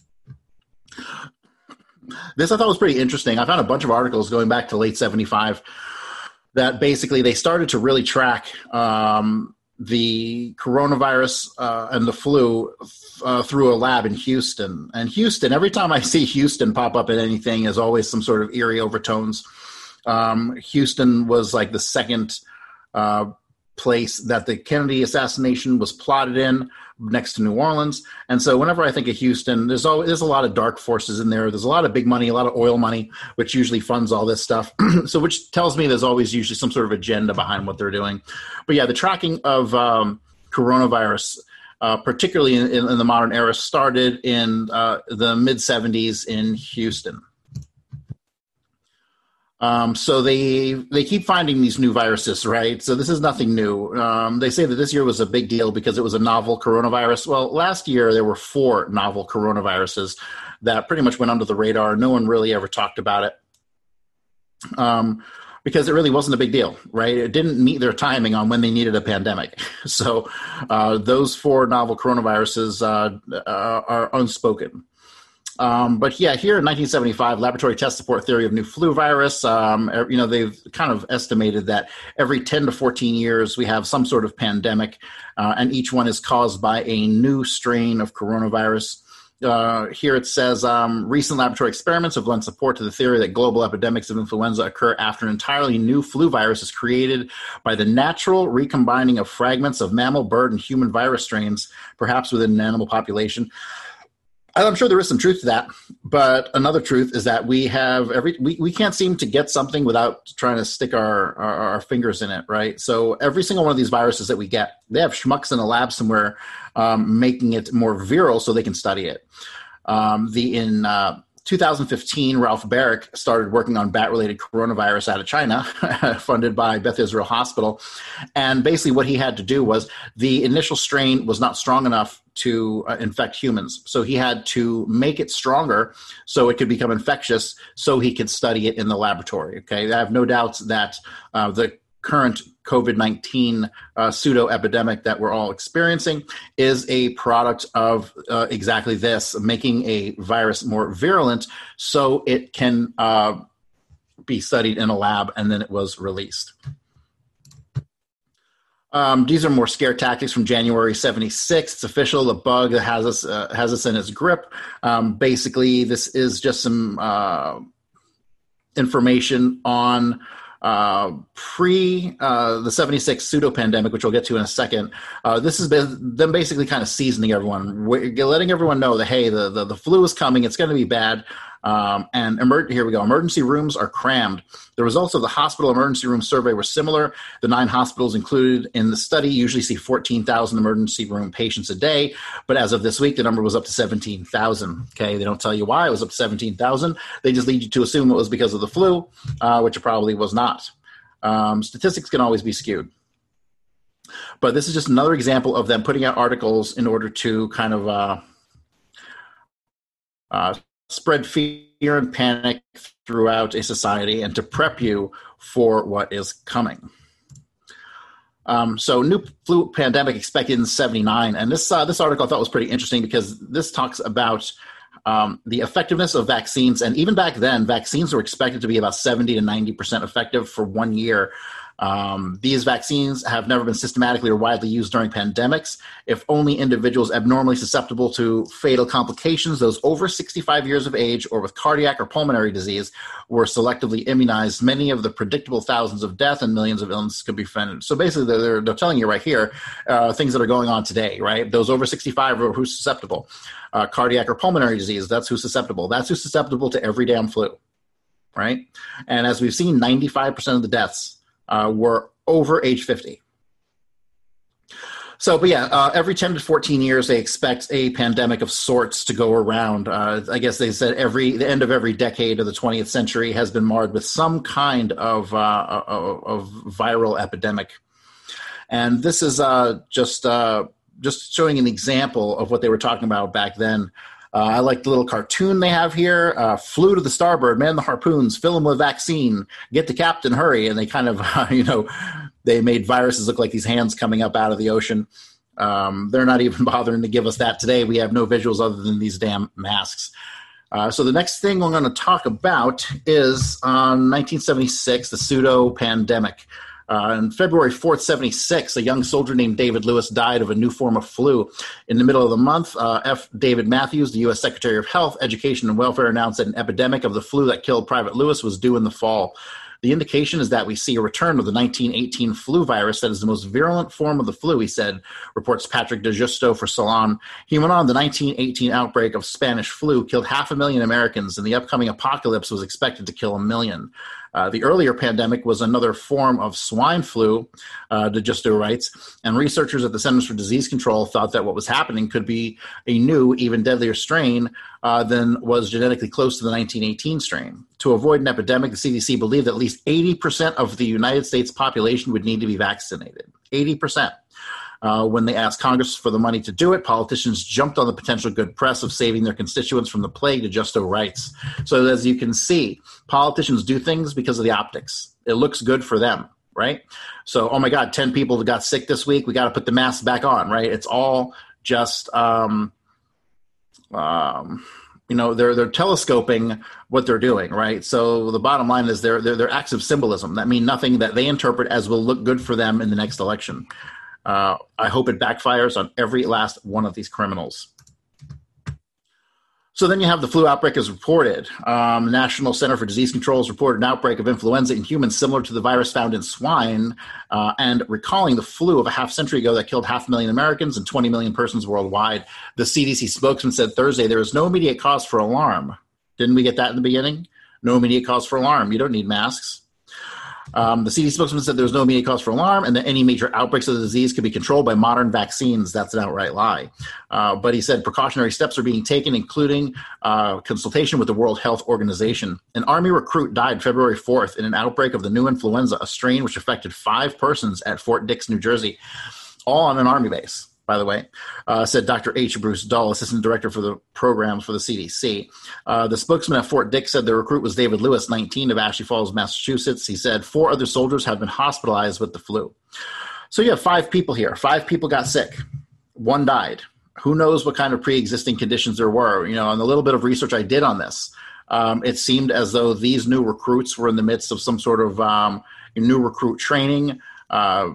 This I thought was pretty interesting. I found a bunch of articles going back to late seventy-five that basically they started to really track um, the coronavirus uh, and the flu uh, through a lab in Houston. And Houston, every time I see Houston pop up in anything, is always some sort of eerie overtones. Um, Houston was like the second uh, place that the Kennedy assassination was plotted in, next to New Orleans. And so whenever I think of Houston, there's always there's a lot of dark forces in there. There's a lot of big money, a lot of oil money, which usually funds all this stuff. So which tells me there's always usually some sort of agenda behind what they're doing. But yeah, the tracking of um, coronavirus, uh, particularly in, in, in the modern era, started in uh, the mid seventies in Houston. Um, so they they keep finding these new viruses, right? So this is nothing new. Um, they say that this year was a big deal because it was a novel coronavirus. Well, last year there were four novel coronaviruses that pretty much went under the radar. No one really ever talked about it um, because it really wasn't a big deal, right? It didn't meet their timing on when they needed a pandemic. So uh, those four novel coronaviruses uh, uh, are unspoken. Um, but yeah, here in nineteen seventy-five, laboratory tests support theory of new flu virus. Um, you know, they've kind of estimated that every ten to fourteen years we have some sort of pandemic, uh, and each one is caused by a new strain of coronavirus. Uh, here it says, um, recent laboratory experiments have lent support to the theory that global epidemics of influenza occur after an entirely new flu virus is created by the natural recombining of fragments of mammal, bird, and human virus strains, perhaps within an animal population. I'm sure there is some truth to that, but another truth is that we have every we, we can't seem to get something without trying to stick our, our, our fingers in it, right? So every single one of these viruses that we get, they have schmucks in a lab somewhere um, making it more viral so they can study it. Um, the in uh, two thousand fifteen, Ralph Baric started working on bat-related coronavirus out of China, funded by Beth Israel Hospital, and basically what he had to do was the initial strain was not strong enough to uh, infect humans. So he had to make it stronger so it could become infectious so he could study it in the laboratory. Okay, I have no doubts that uh, the current COVID nineteen uh, pseudo-epidemic that we're all experiencing is a product of uh, exactly this, making a virus more virulent so it can uh, be studied in a lab, and then it was released. Um, these are more scare tactics from January seventy-six. It's official. The bug that has us uh, has us in its grip. Um, basically, this is just some uh, information on uh, pre uh, the seventy-six pseudo pandemic, which we'll get to in a second. Uh, this has been them basically kind of seasoning everyone, letting everyone know that hey, the the, the flu is coming. It's going to be bad. Um, and emer- here we go. Emergency rooms are crammed. The results of the hospital emergency room survey were similar. The nine hospitals included in the study usually see fourteen thousand emergency room patients a day. But as of this week, the number was up to seventeen thousand. Okay, they don't tell you why it was up to seventeen thousand. They just lead you to assume it was because of the flu, uh, which it probably was not. Um, statistics can always be skewed. But this is just another example of them putting out articles in order to kind of uh, uh, spread fear and panic throughout a society and to prep you for what is coming. Um, so new flu pandemic expected in seventy-nine. And this uh, this article I thought was pretty interesting because this talks about um, the effectiveness of vaccines. And even back then, vaccines were expected to be about seventy to ninety percent effective for one year. Um, these vaccines have never been systematically or widely used during pandemics. If only individuals abnormally susceptible to fatal complications, those over sixty-five years of age or with cardiac or pulmonary disease were selectively immunized, many of the predictable thousands of deaths and millions of illnesses could be prevented. So basically, they're, they're telling you right here uh, things that are going on today, right? Those over sixty-five are who's susceptible. Uh, cardiac or pulmonary disease, that's who's susceptible. That's who's susceptible to every damn flu, right? And as we've seen, ninety-five percent of the deaths Uh, were over age fifty. So, but yeah, uh, every ten to fourteen years, they expect a pandemic of sorts to go around. Uh, I guess they said every the end of every decade of the twentieth century has been marred with some kind of, uh, of, of viral epidemic. And this is uh, just uh, just showing an example of what they were talking about back then. Uh, I like the little cartoon they have here. Uh, flew to the starboard, man the harpoons, fill them with vaccine, get the captain, hurry. And they kind of, uh, you know, they made viruses look like these hands coming up out of the ocean. Um, they're not even bothering to give us that today. We have no visuals other than these damn masks. Uh, so the next thing we're going to talk about is um, nineteen seventy-six, the pseudo-pandemic. Uh, on February fourth, seventy-six, a young soldier named David Lewis died of a new form of flu. In the middle of the month, uh, F. David Matthews, the U S Secretary of Health, Education, and Welfare, announced that an epidemic of the flu that killed Private Lewis was due in the fall. The indication is that we see a return of the nineteen eighteen flu virus that is the most virulent form of the flu, he said, reports Patrick DeJusto for Salon. He went on, the nineteen eighteen outbreak of Spanish flu killed half a million Americans, and the upcoming apocalypse was expected to kill a million. Uh, the earlier pandemic was another form of swine flu, uh, DeJusto writes, and researchers at the Centers for Disease Control thought that what was happening could be a new, even deadlier strain uh, than was genetically close to the nineteen eighteen strain. To avoid an epidemic, the C D C believed that at least eighty percent of the United States population would need to be vaccinated. eighty percent. Uh, when they asked Congress for the money to do it, politicians jumped on the potential good press of saving their constituents from the plague, DeJusto writes. So as you can see, politicians do things because of the optics. It looks good for them, right? So, oh my God, ten people got sick this week. We got to put the masks back on, right? It's all just um, um, you know, they're they're telescoping what they're doing, right? So the bottom line is they're, they're, they're acts of symbolism that mean nothing, that they interpret as will look good for them in the next election. Uh, I hope it backfires on every last one of these criminals. So then you have the flu outbreak as reported. Um, National Center for Disease Control has reported an outbreak of influenza in humans similar to the virus found in swine, uh, and recalling the flu of a half century ago that killed half a million Americans and twenty million persons worldwide. The C D C spokesman said Thursday there is no immediate cause for alarm. Didn't we get that in the beginning? No immediate cause for alarm. You don't need masks. Um, the C D C spokesman said there was no immediate cause for alarm and that any major outbreaks of the disease could be controlled by modern vaccines. That's an outright lie. Uh, but he said precautionary steps are being taken, including uh, consultation with the World Health Organization. An Army recruit died February fourth in an outbreak of the new influenza, a strain which affected five persons at Fort Dix, New Jersey, all on an Army base, by the way, uh, said Doctor H. Bruce Dull, Assistant Director for the Programs for the C D C. Uh, the spokesman at Fort Dix said the recruit was David Lewis, nineteen, of Ashley Falls, Massachusetts. He said four other soldiers have been hospitalized with the flu. So you have five people here. Five people got sick. One died. Who knows what kind of pre-existing conditions there were? You know, on the little bit of research I did on this, um, it seemed as though these new recruits were in the midst of some sort of um, new recruit training, uh,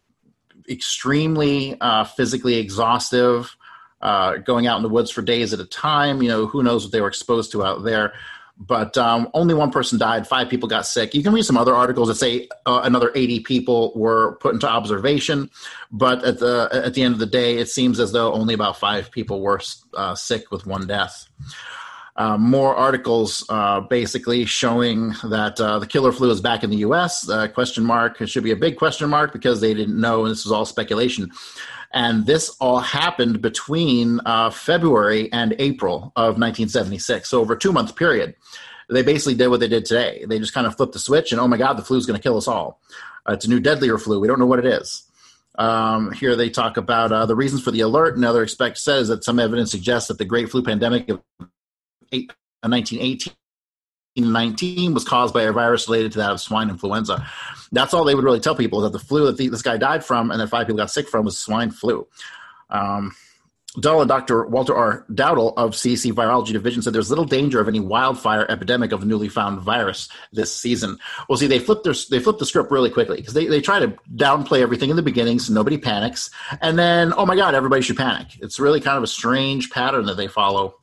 extremely uh, physically exhaustive, uh, going out in the woods for days at a time. You know, who knows what they were exposed to out there. But um, only one person died. Five people got sick. You can read some other articles that say uh, another eighty people were put into observation. But at the at the end of the day, it seems as though only about five people were uh, sick, with one death. Uh, more articles uh, basically showing that uh, the killer flu is back in the U S. Uh, question mark. It should be a big question mark because they didn't know, and this was all speculation. And this all happened between uh, February and April of nineteen seventy-six. So over a two-month period, they basically did what they did today. They just kind of flipped the switch and, oh, my God, the flu is going to kill us all. Uh, it's a new deadlier flu. We don't know what it is. Um, here they talk about uh, the reasons for the alert. Another expect says that some evidence suggests that the Great Flu Pandemic of nineteen eighteen nineteen was caused by a virus related to that of swine influenza. That's all they would really tell people, is that the flu that the, this guy died from and that five people got sick from was swine flu. Um, Dull and Doctor Walter R. Dowdle of C D C Virology Division said there's little danger of any wildfire epidemic of a newly found virus this season. Well, see, they flipped their they flipped the script really quickly because they, they try to downplay everything in the beginning so nobody panics. And then, oh, my God, everybody should panic. It's really kind of a strange pattern that they follow.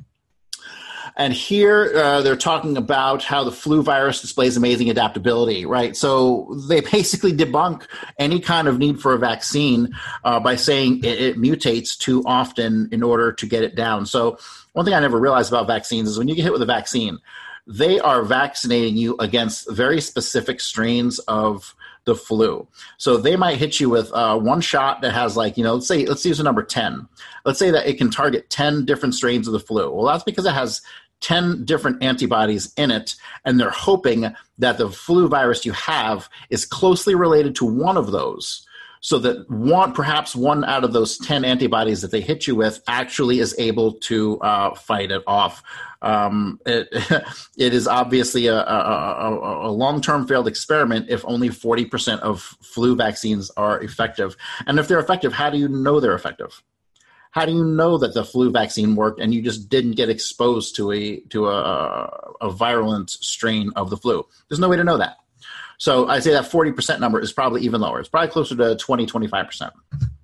And here uh, they're talking about how the flu virus displays amazing adaptability, right? So they basically debunk any kind of need for a vaccine uh, by saying it, it mutates too often in order to get it down. So one thing I never realized about vaccines is when you get hit with a vaccine, they are vaccinating you against very specific strains of the flu. So they might hit you with uh, one shot that has, like, you know, let's say, let's use the number ten. Let's say that it can target ten different strains of the flu. Well, that's because it has ten different antibodies in it, and they're hoping that the flu virus you have is closely related to one of those, so that one, perhaps one out of those ten antibodies that they hit you with actually is able to uh, fight it off. Um, it, it is obviously a, a, a long-term failed experiment if only forty percent of flu vaccines are effective. And if they're effective, how do you know they're effective? How do you know that the flu vaccine worked and you just didn't get exposed to a to a, a virulent strain of the flu? There's no way to know that. So I say that forty percent number is probably even lower. It's probably closer to twenty, twenty-five percent.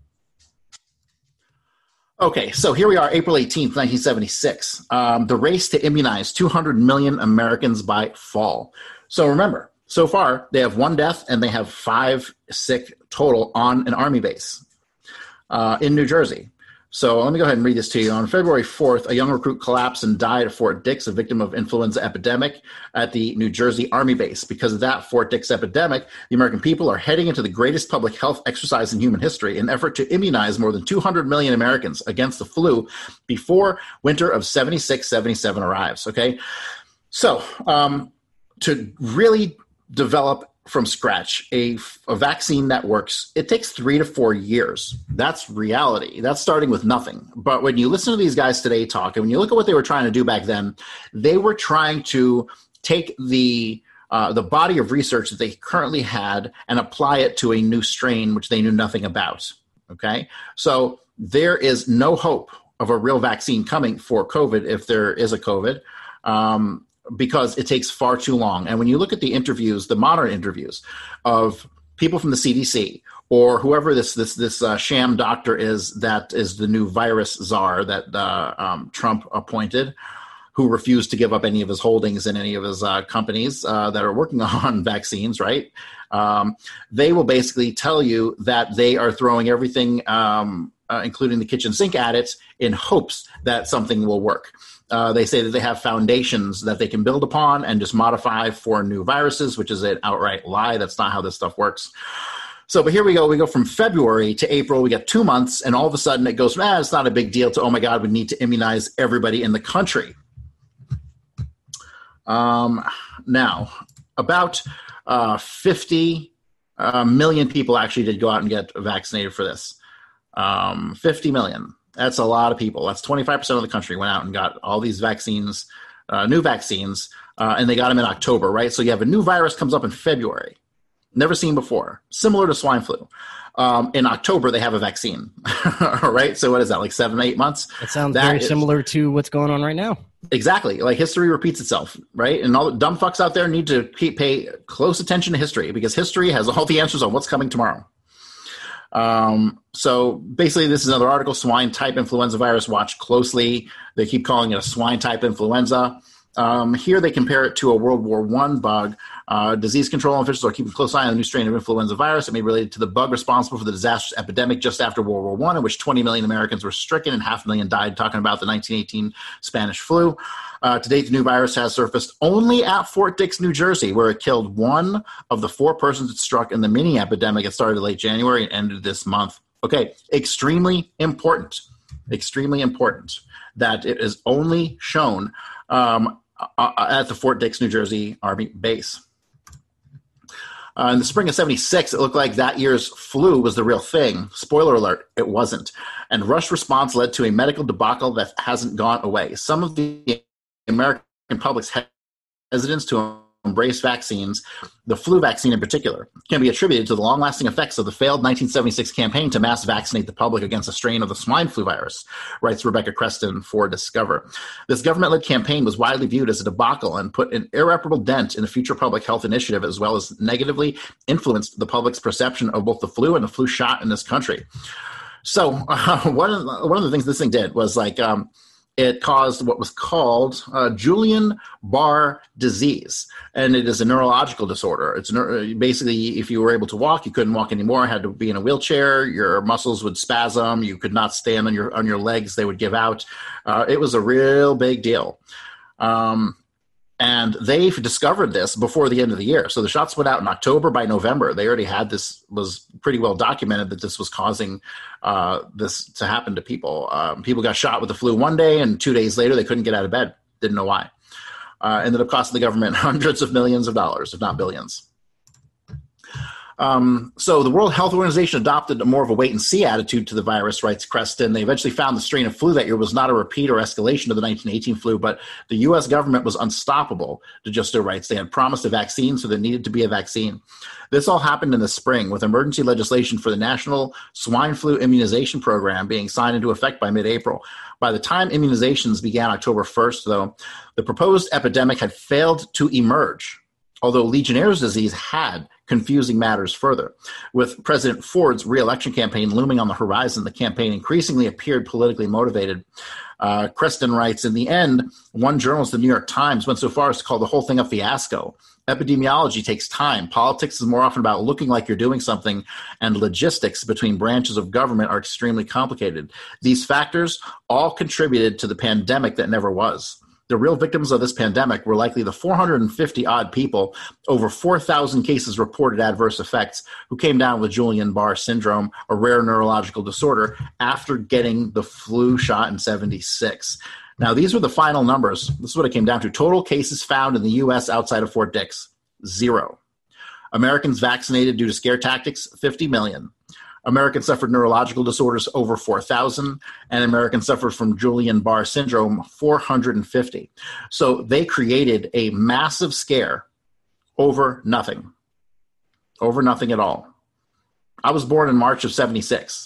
Okay, so here we are, April eighteenth, nineteen seventy-six. Um, the race to immunize two hundred million Americans by fall. So remember, so far they have one death and they have five sick total on an Army base uh, in New Jersey. So let me go ahead and read this to you. On February fourth, a young recruit collapsed and died at Fort Dix, a victim of influenza epidemic at the New Jersey Army base. Because of that Fort Dix epidemic, the American people are heading into the greatest public health exercise in human history, an effort to immunize more than two hundred million Americans against the flu before winter of seventy-six seventy-seven arrives. Okay, so um, to really develop from scratch a, a vaccine that works, it takes three to four years. That's reality. That's starting with nothing. But when you listen to these guys today talk, and when you look at what they were trying to do back then, they were trying to take the uh, the body of research that they currently had and apply it to a new strain which they knew nothing about. Okay, so there is no hope of a real vaccine coming for COVID, if there is a COVID, um, because it takes far too long. And when you look at the interviews, the modern interviews of people from the C D C or whoever this this this uh, sham doctor is that is the new virus czar that uh, um, Trump appointed, who refused to give up any of his holdings in any of his uh, companies uh, that are working on vaccines, right? Um, they will basically tell you that they are throwing everything, um, uh, including the kitchen sink, at it in hopes that something will work. Uh, they say that they have foundations that they can build upon and just modify for new viruses, which is an outright lie. That's not how this stuff works. So, but here we go. We go from February to April. We get two months, and all of a sudden it goes from, ah, it's not a big deal to, oh my God, we need to immunize everybody in the country. Um, now, about uh, fifty uh, million people actually did go out and get vaccinated for this. Um, fifty million. That's a lot of people. That's twenty-five percent of the country went out and got all these vaccines, uh, new vaccines, uh, and they got them in October, right? So you have a new virus comes up in February, never seen before, similar to swine flu. Um, in October, they have a vaccine, right? So what is that, like seven, eight months? It sounds that very is, similar to what's going on right now. Exactly. Like history repeats itself, right? And all the dumb fucks out there need to keep, pay close attention to history, because history has all the answers on what's coming tomorrow. Um, so basically this is another article, swine type influenza virus, watch closely. They keep calling it a swine type influenza. Um, here they compare it to a World War One bug. Uh, disease control officials are keeping a close eye on the new strain of influenza virus. It may be related to the bug responsible for the disastrous epidemic just after World War One, in which twenty million Americans were stricken and half a million died, talking about the nineteen eighteen Spanish flu. Uh, to date, the new virus has surfaced only at Fort Dix, New Jersey, where it killed one of the four persons it struck in the mini epidemic. It started late January and ended this month. Okay, extremely important, extremely important that it is only shown um, at the Fort Dix, New Jersey Army base. Uh, in the spring of seventy-six, it looked like that year's flu was the real thing. Spoiler alert, it wasn't. And rushed response led to a medical debacle that hasn't gone away. Some of the American public's hesitance to embrace vaccines, the flu vaccine in particular, can be attributed to the long-lasting effects of the failed nineteen seventy-six campaign to mass vaccinate the public against a strain of the swine flu virus, writes Rebecca Creston for Discover. This government-led campaign was widely viewed as a debacle and put an irreparable dent in the future public health initiative, as well as negatively influenced the public's perception of both the flu and the flu shot in this country. So uh, one, of the, one of the things this thing did was like um, it caused what was called uh, Guillain-Barré disease, and it is a neurological disorder. It's neuro- basically, if you were able to walk, you couldn't walk anymore, had to be in a wheelchair, your muscles would spasm, you could not stand on your on your legs, they would give out. Uh, it was a real big deal. Um, and they discovered this before the end of the year. So the shots went out in October. By November, they already had this, was pretty well documented that this was causing uh, this to happen to people. Um, people got shot with the flu one day, and two days later, they couldn't get out of bed. Didn't know why. Uh, ended up costing the government hundreds of millions of dollars, if not billions. Um, so the World Health Organization adopted a more of a wait-and-see attitude to the virus, writes Creston. They eventually found the strain of flu that year was not a repeat or escalation of the nineteen eighteen flu, but the U S government was unstoppable, DeGiusto writes. They had promised a vaccine, so there needed to be a vaccine. This all happened in the spring, with emergency legislation for the National Swine Flu Immunization Program being signed into effect by mid-April. By the time immunizations began October first, though, the proposed epidemic had failed to emerge, although Legionnaire's disease had, confusing matters further. With President Ford's re-election campaign looming on the horizon, the campaign increasingly appeared politically motivated. Uh, Creston writes, in the end, one journalist of the New York Times went so far as to call the whole thing a fiasco. Epidemiology takes time. Politics is more often about looking like you're doing something, and logistics between branches of government are extremely complicated. These factors all contributed to the pandemic that never was. The real victims of this pandemic were likely the four hundred fifty odd people, over four thousand cases reported adverse effects, who came down with Guillain-Barré syndrome, a rare neurological disorder, after getting the flu shot in seventy-six. Now, these were the final numbers. This is what it came down to. Total cases found in the U S outside of Fort Dix, zero. Americans vaccinated due to scare tactics, fifty million. Americans suffered neurological disorders, over four thousand, and Americans suffered from Guillain-Barré syndrome, four hundred fifty. So they created a massive scare over nothing, over nothing at all. I was born in March of seventy-six. Uh,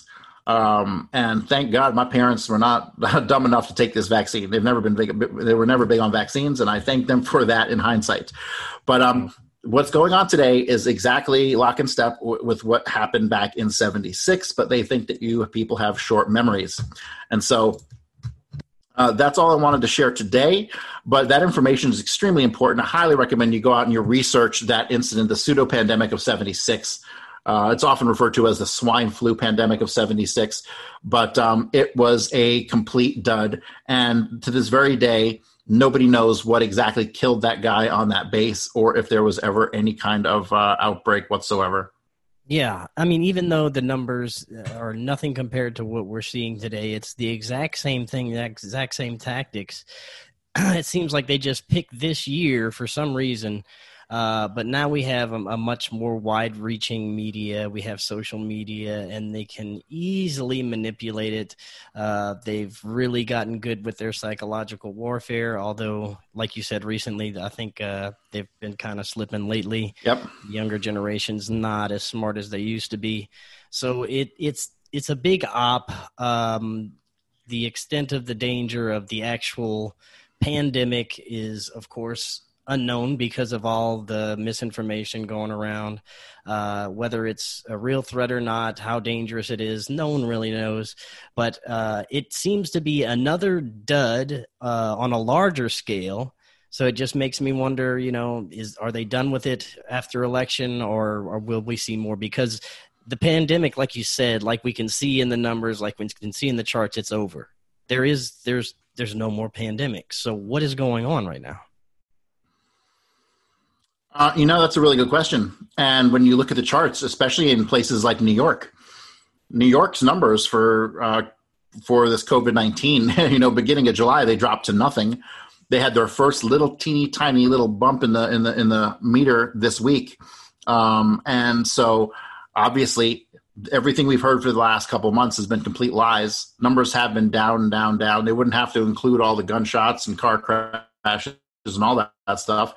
Um, and thank God my parents were not dumb enough to take this vaccine. They've never been big. They were never big on vaccines, and I thank them for that in hindsight. But um, what's going on today is exactly lock and step w- with what happened back in seventy-six, but they think that you people have short memories. And so uh, that's all I wanted to share today. But that information is extremely important. I highly recommend you go out and you research that incident, the pseudo pandemic of seventy-six. Uh, it's often referred to as the swine flu pandemic of seventy-six, but um, it was a complete dud. And to this very day, nobody knows what exactly killed that guy on that base or if there was ever any kind of uh, outbreak whatsoever. Yeah. I mean, even though the numbers are nothing compared to what we're seeing today, it's the exact same thing, the exact same tactics. It seems like they just picked this year for some reason. Uh, but now we have a, a much more wide-reaching media. We have social media, and they can easily manipulate it. Uh, they've really gotten good with their psychological warfare, although, like you said recently, I think uh, they've been kind of slipping lately. Yep. Younger generation's not as smart as they used to be. So it, it's it's a big op. Um, the extent of the danger of the actual pandemic is, of course, unknown because of all the misinformation going around. Uh, whether it's a real threat or not, how dangerous it is, no one really knows. But uh, it seems to be another dud uh, on a larger scale. So it just makes me wonder, you know, is are they done with it after election, or, or will we see more? Because the pandemic, like you said, like we can see in the numbers, like we can see in the charts, it's over. There is, there's, there's no more pandemic. So what is going on right now? Uh, you know, that's a really good question. And when you look at the charts, especially in places like New York, New York's numbers for uh, for this COVID nineteen, you know, beginning of July, they dropped to nothing. They had their first little teeny tiny little bump in the in the in the meter this week, um, and so obviously everything we've heard for the last couple of months has been complete lies. Numbers have been down, down, down. They wouldn't have to include all the gunshots and car crashes and all that, that stuff,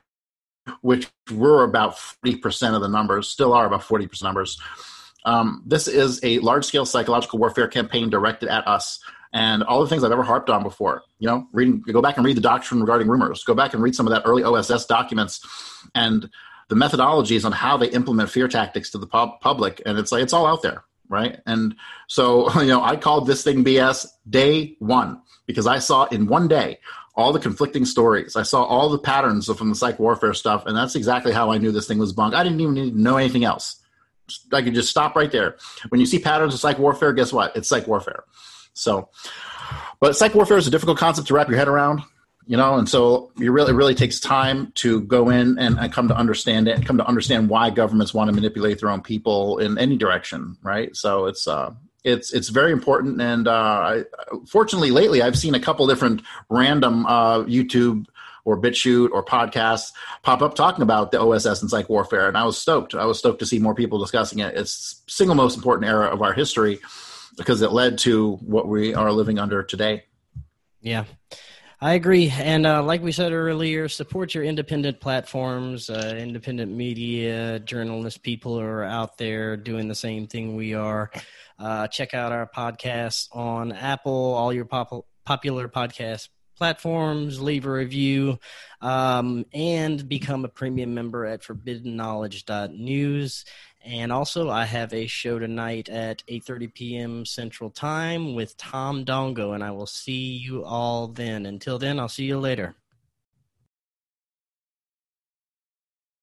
which were about forty percent of the numbers, still are about forty percent numbers. Um, this is a large-scale psychological warfare campaign directed at us, and all the things I've ever harped on before. You know, reading, go back and read the doctrine regarding rumors. Go back and read some of that early O S S documents and the methodologies on how they implement fear tactics to the pub- public, and it's like it's all out there, right? And so, you know, I called this thing B S day one because I saw in one day all the conflicting stories. I saw all the patterns from the psych warfare stuff, and that's exactly how I knew this thing was bunk. I didn't even need to know anything else. I could just stop right there. When you see patterns of psych warfare, guess what? It's psych warfare. So, but psych warfare is a difficult concept to wrap your head around, you know, and so you really, it really takes time to go in and, and come to understand it, and come to understand why governments want to manipulate their own people in any direction, right? So it's, uh, It's it's very important, and uh, I, fortunately, lately I've seen a couple different random uh, YouTube or BitChute or podcasts pop up talking about the O S S and psych warfare, and I was stoked. I was stoked to see more people discussing it. It's the single most important era of our history because it led to what we are living under today. Yeah. I agree. And uh, like we said earlier, support your independent platforms, uh, independent media, journalists, people who are out there doing the same thing we are. Uh, check out our podcasts on Apple, all your pop- popular podcast platforms, leave a review, um, and become a premium member at forbidden knowledge dot news. And also, I have a show tonight at eight thirty p.m. Central Time with Tom Dongo, and I will see you all then. Until then, I'll see you later.